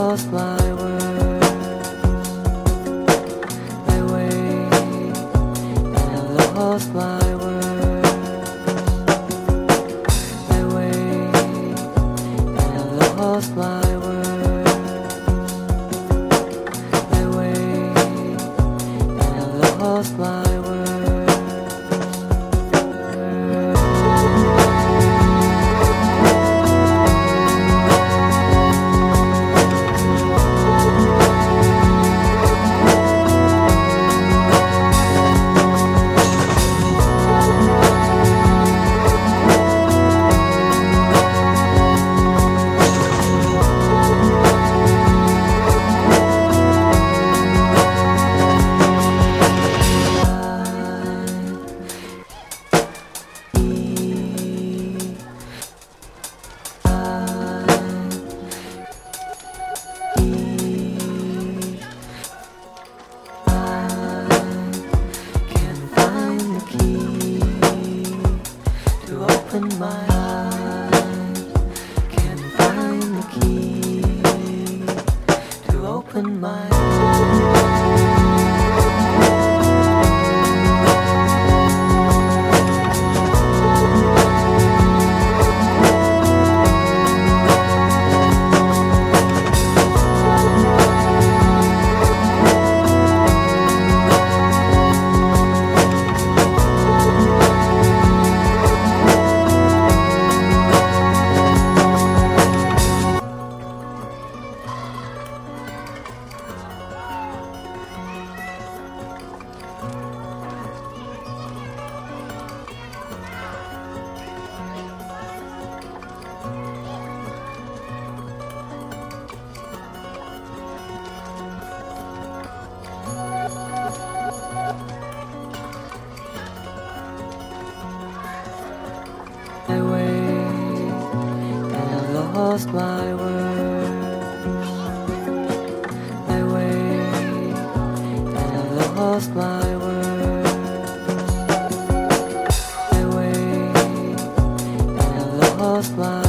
lost my words. I wait and I lost my words. I wait and I lost my words. I wait and I lost my words. Open my eyes, can't find the key to open my eyes. I wait and I lost my words. I wait and I lost my words. I wait and I lost my